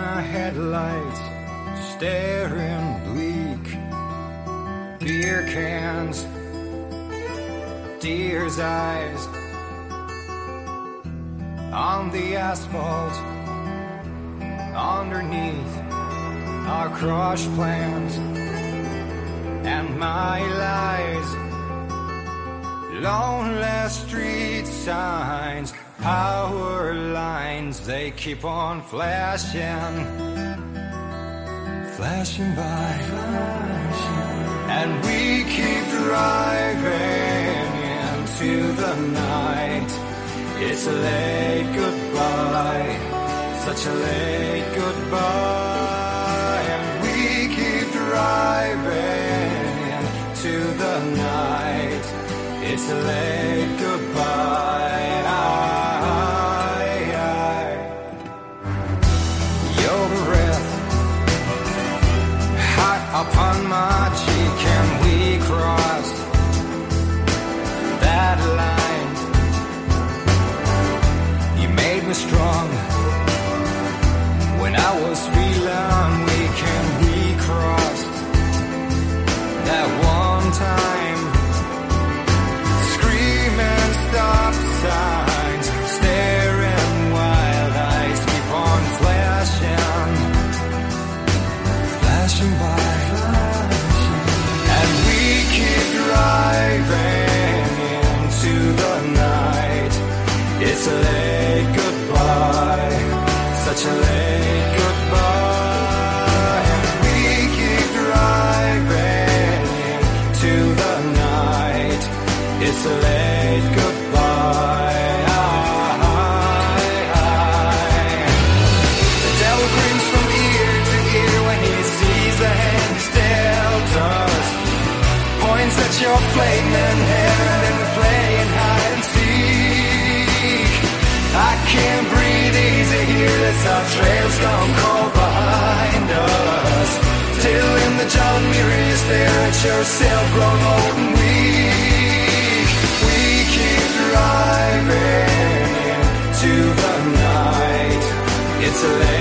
my headlights, staring bleak. Beer cans, deer's eyes on the asphalt. Underneath our crushed plans and my lies. Lonely street signs, power lines, they keep on flashing, flashing by, and we keep driving into the night. It's a late goodbye, such a late goodbye, and we keep driving into the night. It's a late goodbye. Your breath hot upon my cheek, and we crossed that line. You made me strong when I was feeling weak, and we crossed that one time. Screaming stop signs, staring wild eyes keep on flashing, flashing by, and we keep driving into the night. It's a late goodbye, such a late goodbye, and we keep driving into the night. It's a late goodbye. The devil grins from ear to ear when he sees the hand he's dealt us. Points at your flaming hair and we're playing hide and seek. I can't breathe easy here, as our trails gone cold behind us. Till in the John Muir you stare at yourself grown old and weak. We keep driving to the night. It's a